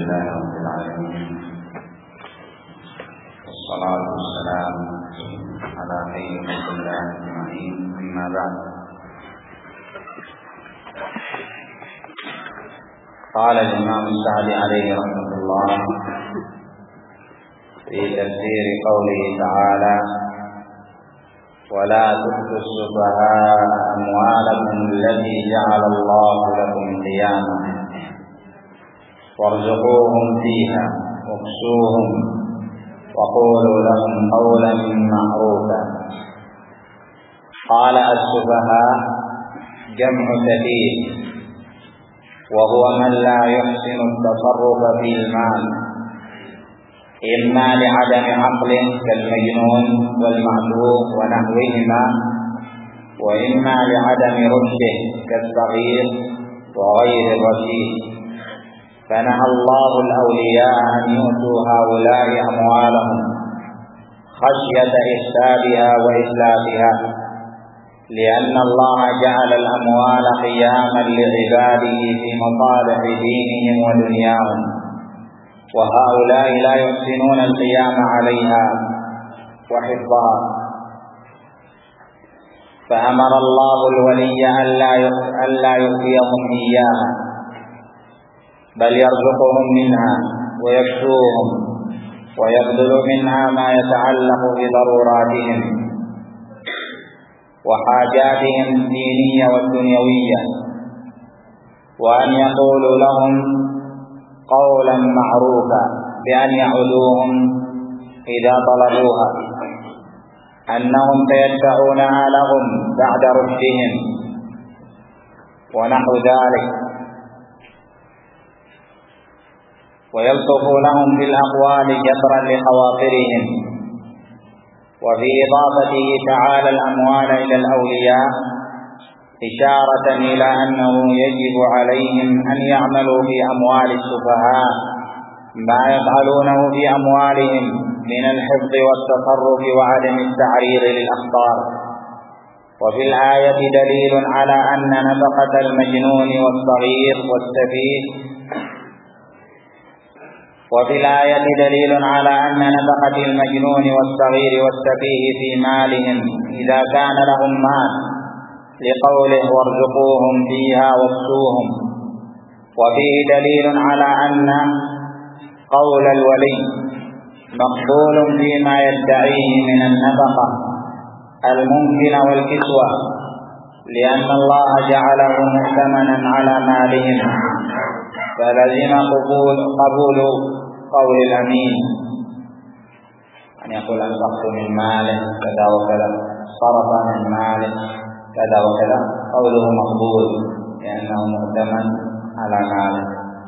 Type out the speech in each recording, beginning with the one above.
لله رب العالمين، والصلاة والسلام على خير خلق الله أجمعين، أما بعد. قال الإمام السعدي عليه رحمة الله في تفسير قوله تعالى: ولا تؤتوا السفهاء أموالكم التي جعل الله لكم قياما وارزقوهم فيها واكسوهم وقولوا لهم قولا معروفا. قال: السفهاء جمع سفيه، وهو من لا يحسن التصرف في المال، إما لعدم عقل كالمجنون والمعتوه ونحوهما، وإما لعدم رشده كالصغير وغير الرشيد. فنهى الله الأولياء أن يؤتوا هؤلاء أموالهم خشية إفسادها وإتلافها، لأن الله جعل الأموال قياما لعباده في مصالح دينهم ودنياهم، وهؤلاء لا يحسنون القيام عليها وحفظها. فأمر الله الولي ألا يؤتيهم إياها، بل يرزقهم منها ويكسوهم ويبذل منها ما يتعلق بضروراتهم وحاجاتهم الدينية والدنيوية، وأن يقولوا لهم قولا معروفا بأن يعودوهم إذا طلبوها، أنهم سيدفعونها لهم بعد رشدهم ونحو ذلك، ويلطفوا لهم بالأقوال جبرا لخواطرهم. وفي إضافته تعالى الأموال إلى الأولياء إشارة إلى أنه يجب عليهم أن يعملوا في أموال السفهاء ما يفعلونه في أموالهم من الحفظ والتصرف وعدم التعريض للأخطار. وفي الآية دليل على أن نفقة المجنون والصغير والسفيه في مالهم إذا كان لهم مال، لقوله: وارزقوهم فيها واكسوهم. وفيه دليل على أن قول الولي مقبول فيما يدعيه من النفقة الممكنة والكسوة، لأن الله جعله مؤتمنا على مالهم، فلزم قبول قول الأمين، أن يقول: أنفقت من ماله كذا وكذا، صرف من ماله كذا وكذا، قوله مقبول لأنه مؤتمن على ماله.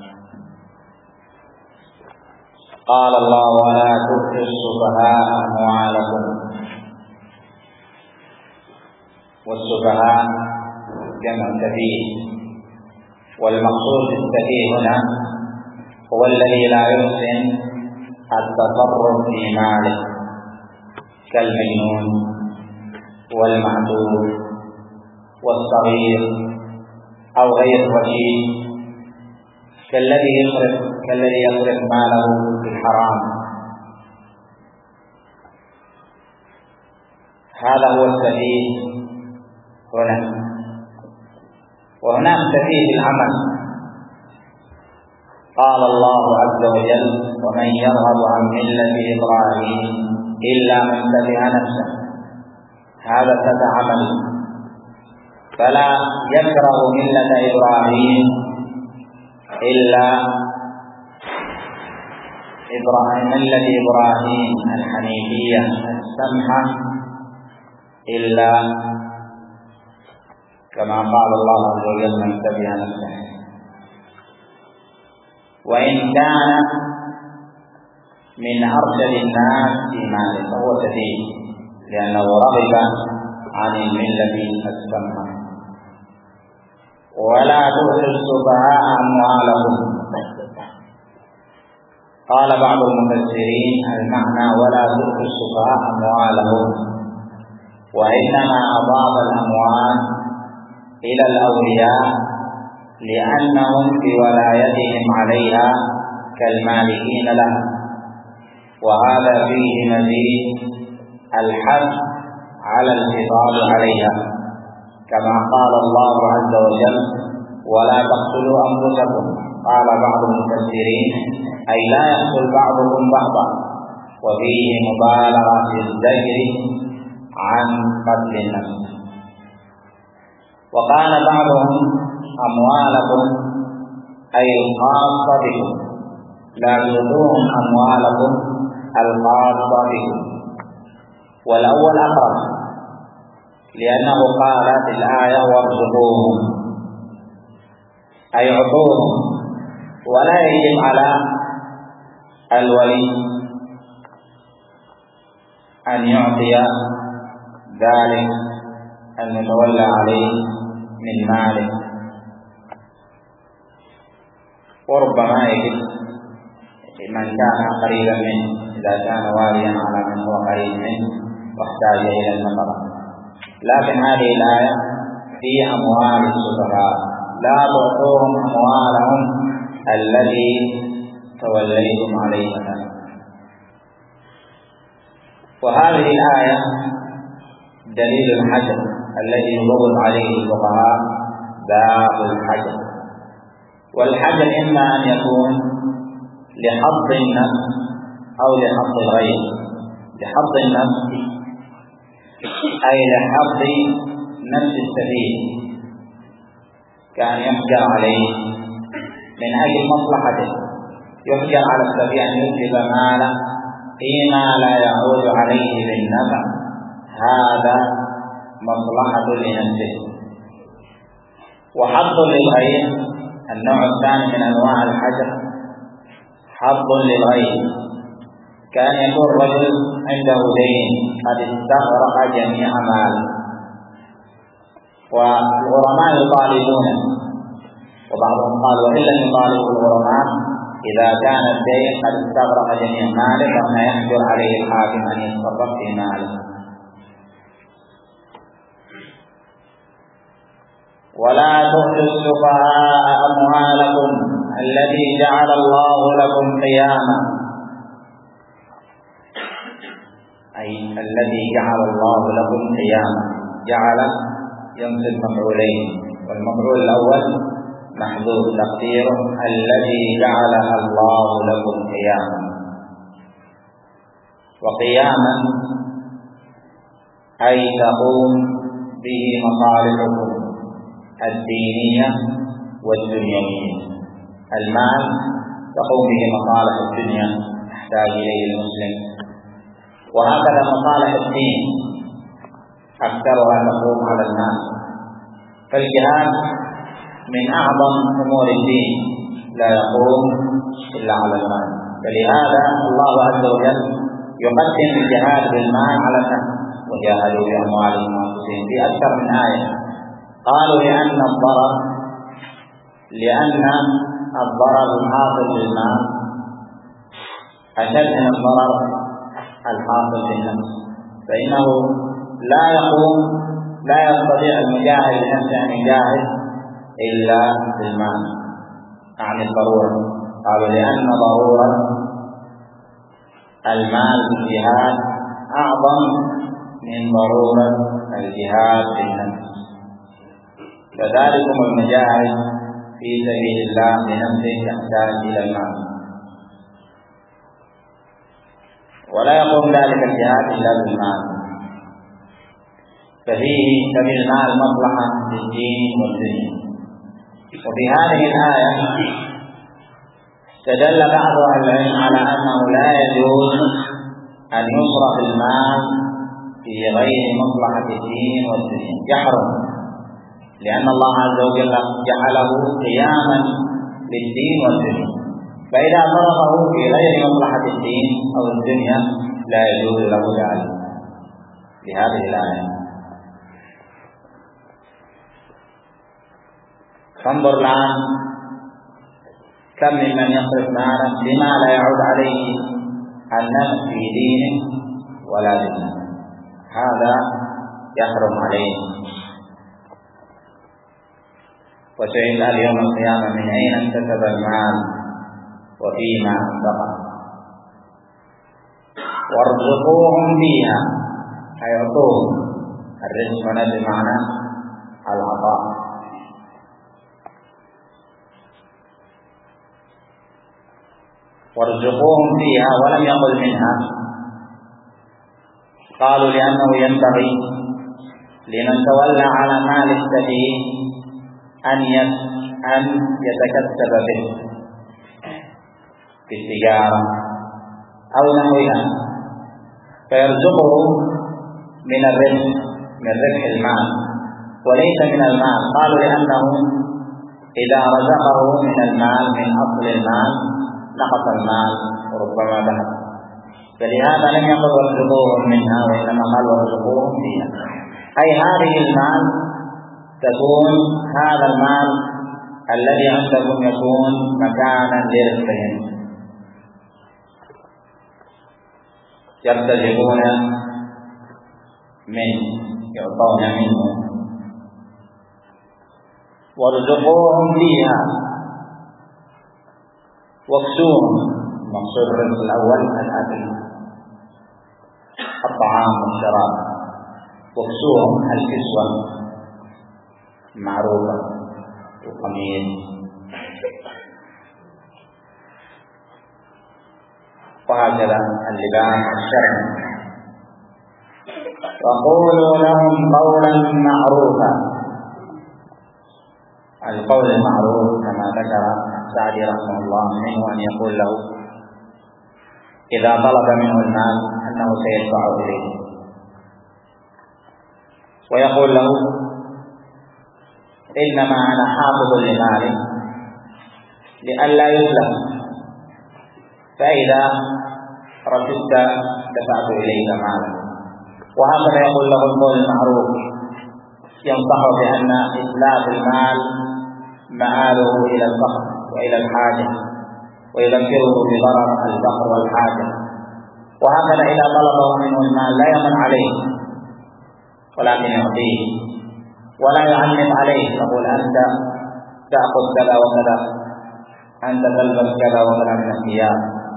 قال الله: ولا تؤتوا السفهاء أموالكم. والسفهاء جمع سفيه، والمقصود بالسفيه هنا هو الذي لا يحسن التصرف في ماله، كالمجنون والمعتوه والصغير أو غير الرشيد، كالذي يصرف ماله في الحرام. هذا هو السفيه هنا. وهناك سفيه العمل. قال الله عز وجل: ومن يرغب عن ملة إبراهيم إلا من سفه نفسه. هذا سفه عمل، فلا يكره ملة إبراهيم إلا ملة إبراهيم الحنيفية السمحة، إلا كما قال الله عز وجل: من سفه نفسه. وإن كان من أرشد الناس في ماله فهو سفيه، لأنه رغب عن الملة السمحة. ولا تؤتوا السفهاء أموالهم. قال بعض المفسرين: المعنى ولا تؤتوا السفهاء أموالهم، وإنما أضاف الأموال إلى الأولياء لأنهم بولايتهم عليها كالمالكين لها، وهذا فيه مزيد الحث على الحفاظ عليها، كما قال الله عز وجل: ولا تقتلوا أنفسكم. قال بعض المفسرين: أي لا يقتل بعضكم بعضا، وفيه مبالغة في الزجر عن قتل النفس. وقال بعضهم: أموالكم أي الخاصة بكم، لا تؤتوهم أموالكم الخاصة بكم. والأول أقرب، لأنه قال في الآية: وارزقوهم، أي اعطوهم. ولا يجب على الولي أن يعطي ذلك المتولى عليه من ماله، وربما يجب من كان قريبا منه إذا كان واليا على من هو قريب منه واحتاج إلى النفقة. لكن هذه الآية في أموال السفهاء، لا تعطوهم أموالهم التي توليتم عليها. وهذه الآية دليل الحجر الذي يضبط عليه الفقهاء باب الحجر. والحجر إما أن يكون لحظ النفس أو لحظ الغير. لحظ النفس أي لحظ نفس السفيه، كان يحجر عليه من أجل مصلحته، يحجر على السفيه أن يتلف ماله فيما لا يعود عليه بالنفع، هذا مصلحة لنفسه. وحظ للغير النوع الثاني من أنواع الحجر، حظ للغير، كان يكون رجل عنده دين قد استغرق جميع ماله، والغرماء يطالبونه، وبعضهم قال: وإن لم يطالبه الغرماء إذا كان الدين قد استغرق جميع ماله فإن يحجر عليه الحاكم أن يتصرف في ماله. ولا تؤتوا السفهاء أموالكم التي جعل الله لكم قياما، أي الذي جعل الله لكم قياما. جعل ينصب مفعولين، والمفعول الأول محذوف تقديره الذي جعلها الله لكم قياما. وقياما أي تقوم به مصالحكم الدينية والدنيوية. المال تقوم به مصالح الدنيا يحتاج إليه المسلم، وهكذا مصالح الدين أكثرها تقوم على المال. فالجهاد من أعظم أمور الدين، لا يقوم إلا على المال، فلهذا الله عز وجل يقدم الجهاد بالمال على النفس: وجاهدوا بأموالهم وأنفسهم في أكثر من آية. قالوا لأن الضرر الحاصل بالمال أشد من الضرر الحاصل بالنفس، فإنه لا يستطيع المجاهد بنفسه أن يجاهد إلا بالمال عن الضرورة. قالوا لأن ضرورة المال في الجهاد أعظم من ضرورة الجهاد بالنفس. فذلكم المجاهد في سبيل الله بنفسه يحتاج إلى المال، ولا يقوم ذلك الجهاد إلا بالمال، ففيه المال مصلحة للدين والدنيا. وفي هذه الآية استدل بعض أهل العلم على أنه لا يجوز أن يصرف المال في غير مصلحة الدين والدنيا، يحرم، لأن الله عز وجل جعله قياما للدين والدنيا، فإذا صرفه في غير مصلحة الدين أو الدنيا لا يجوز له ذلك بهذه الآية. فانظر الآن كم ممن يصرف ماله بما لا يعود عليه النفع في دينه ولا دينه، هذا يحرم عليه. وسئل يوم القيامة: من أين اكتسب المال؟ وفيما أنفقوا وارزقوهم فيها، أي أعطوهم. الرزق هنا بمعنى العطاء. وارزقوهم فيها ولم يقل منها، قالوا لأنه ينبغي لمن تولى على مال السبيل أن يتكسب به في التجارة أو نحوها، فيرزقه من الربح، من ربح المال وليس من المال. قالوا لأنه إذا رزقه من المال من أصل المال نقص المال وربما ذهب، فلهذا لم يقل وارزقوهم منها، وإنما قال وارزقوهم فيها، أي هذه المال تكون، هذا المال الذي عندكم يكون مكانا لرزقهم، يرتزقون منه، يعطون منه. وارزقوهم فيها واكسوهم، مقصود الرزق الأول الأكل الطعام والشراب، واكسوهم الكسوة معروفة، القميص. وهكذا اللباس الشرعي. وقولوا لهم قولا معروفا. القول المعروف كما ذكر السعدي رحمه الله منه أن يقول له إذا طلب منه المال أنه سيدفع إليه، ويقول له إنما أنا حافظ لمالي لئلا يسلم، فإذا رشدت دفعت إليك مالا. وهكذا يقول له القول المعروف، ينصح بأن إتلاف المال مآله إلى الفقر وإلى الحاجة، ويذكره بضرر الفقر والحاجة. وهكذا إذا طلبه منه المال لا يمن عليه ولكن يعطيه، ولا يعنف عليه، يقول أنت تأخذ كذا وكذا، أنت تلبس كذا وكذا من الثياب،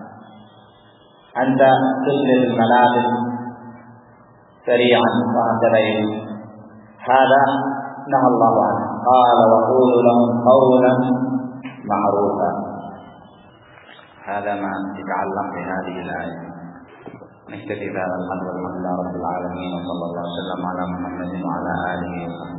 أنت تسلل الملابس سريعا، وهكذا. هذا نهى الله عنه، قال وقولوا لهم قولا معروفا. هذا ما يتعلق بهذه الآية. نكتفي بهذا القدر، والحمد لله رب العالمين، وصلى الله وسلم على محمد وعلى آله وصحبه.